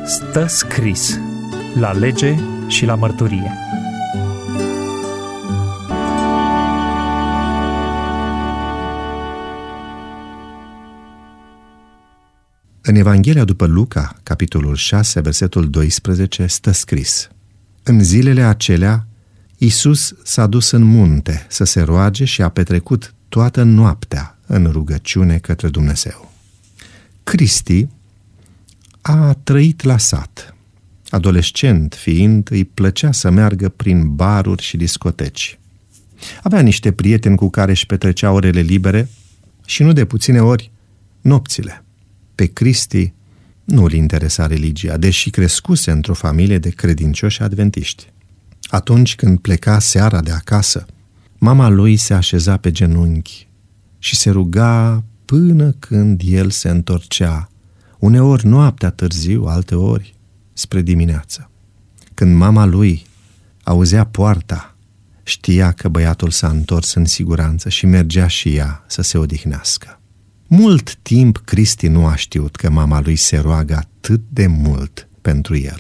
Stă scris la lege și la mărturie. În Evanghelia după Luca, capitolul 6, versetul 12, stă scris: În zilele acelea, Iisus s-a dus în munte să se roage și a petrecut toată noaptea în rugăciune către Dumnezeu. Cristi a trăit la sat. Adolescent fiind, îi plăcea să meargă prin baruri și discoteci. Avea niște prieteni cu care își petrecea orele libere și nu de puține ori nopțile. Pe Cristi nu îl interesa religia, deși crescuse într-o familie de credincioși adventiști. Atunci când pleca seara de acasă, mama lui se așeza pe genunchi și se ruga până când el se întorcea, uneori noaptea târziu, alteori spre dimineață. Când mama lui auzea poarta, știa că băiatul s-a întors în siguranță și mergea și ea să se odihnească. Mult timp Cristi nu a știut că mama lui se roagă atât de mult pentru el.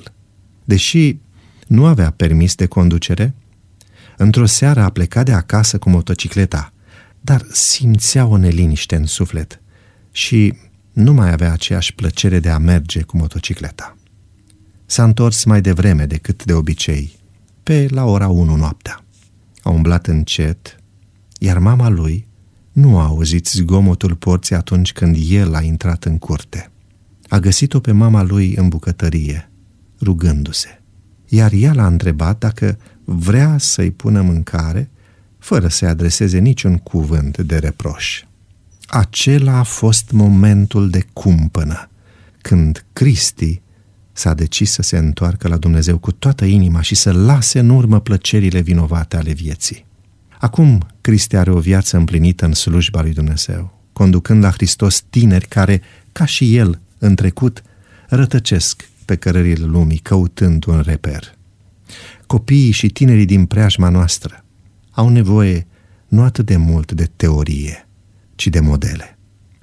Deși nu avea permis de conducere, într-o seară a plecat de acasă cu motocicleta, dar simțea o neliniște în suflet și nu mai avea aceeași plăcere de a merge cu motocicleta. S-a întors mai devreme decât de obicei, pe la ora 1 noaptea. A umblat încet, iar mama lui nu a auzit zgomotul porții atunci când el a intrat în curte. A găsit-o pe mama lui în bucătărie, rugându-se, iar ea l-a întrebat dacă vrea să-i pună mâncare, fără să-i adreseze niciun cuvânt de reproș. Acela a fost momentul de cumpănă, când Cristi s-a decis să se întoarcă la Dumnezeu cu toată inima și să lase în urmă plăcerile vinovate ale vieții. Acum Cristi are o viață împlinită în slujba lui Dumnezeu, conducând la Hristos tineri care, ca și el în trecut, rătăcesc pe cărările lumii căutând un reper. Copiii și tinerii din preajma noastră au nevoie nu atât de mult de teorie, ci de modele.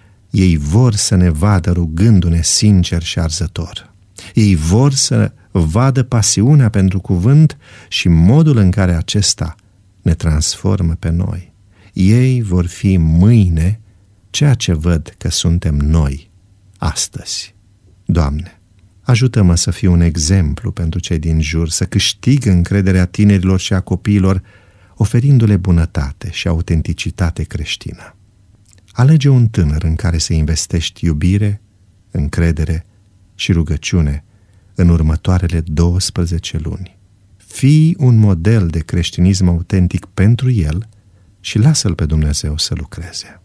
Ei vor să ne vadă rugându-ne sincer și arzător. Ei vor să vadă pasiunea pentru cuvânt și modul în care acesta ne transformă pe noi. Ei vor fi mâine ceea ce văd că suntem noi astăzi. Doamne, ajută-mă să fiu un exemplu pentru cei din jur, să câștig încrederea tinerilor și a copiilor, oferindu-le bunătate și autenticitate creștină. Alege un tânăr în care să investești iubire, încredere și rugăciune în următoarele 12 luni. Fii un model de creștinism autentic pentru el și lasă-l pe Dumnezeu să lucreze.